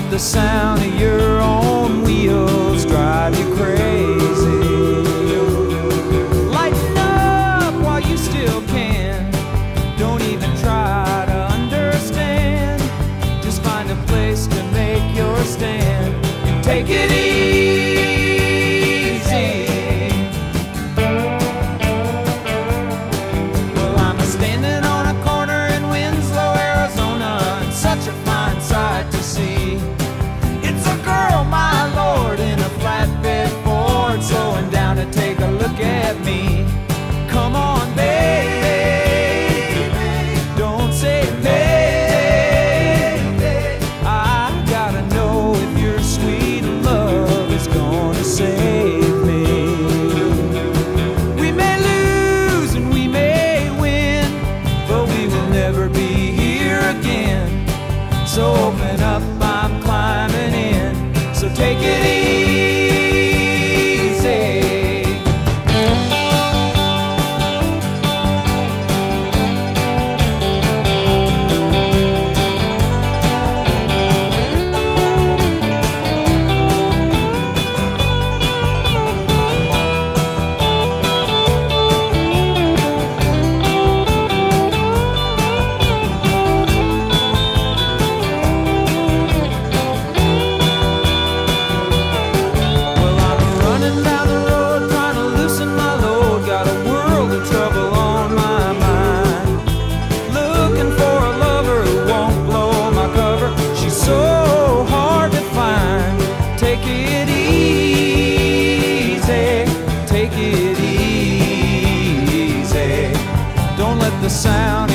let the sound of your own wheels drive you crazy. Lighten up while you still can. Don't even try to understand. Just find a place to make your stand and take it easy. Well, I'm standing on a corner in Winslow, Arizona, and such a fine sight to see. It's a girl, my lord, in a flatbed Ford, slowing down to take a look at me. Come on, baby, don't say maybe. I gotta know if your sweet love is gonna save me. We may lose and we may win, but we will never be here again. So open up, I'm climbing in. So take it easy. Take it easy, take it easy. Don't let the sound